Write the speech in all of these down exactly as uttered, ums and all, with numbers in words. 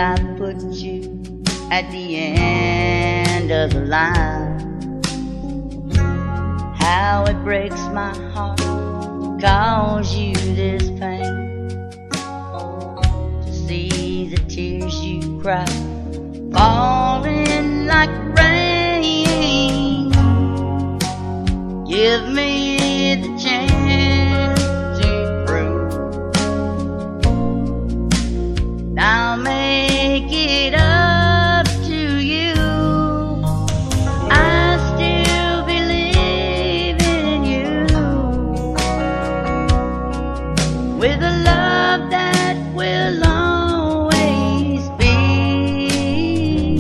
I put you at the end of the line. How it breaks my heart to cause you this pain, to see the tears you cry falling like rain. Give me the chance to prove I'll make it up to you. I still believe in you, with a love that will always be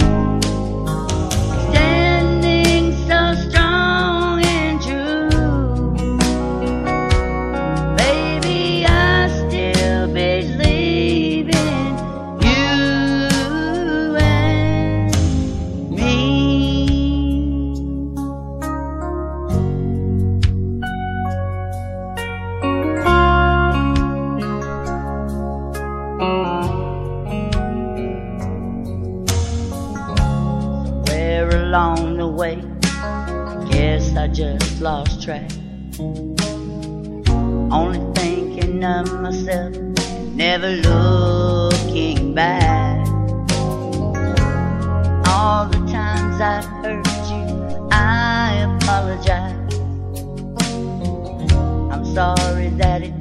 standing so strong and true. Baby, I still believe in you and me. Somewhere along the way, guess I just lost track, only thinking of myself, never looking back. All the times I've hurt you, I apologize. I'm sorry that it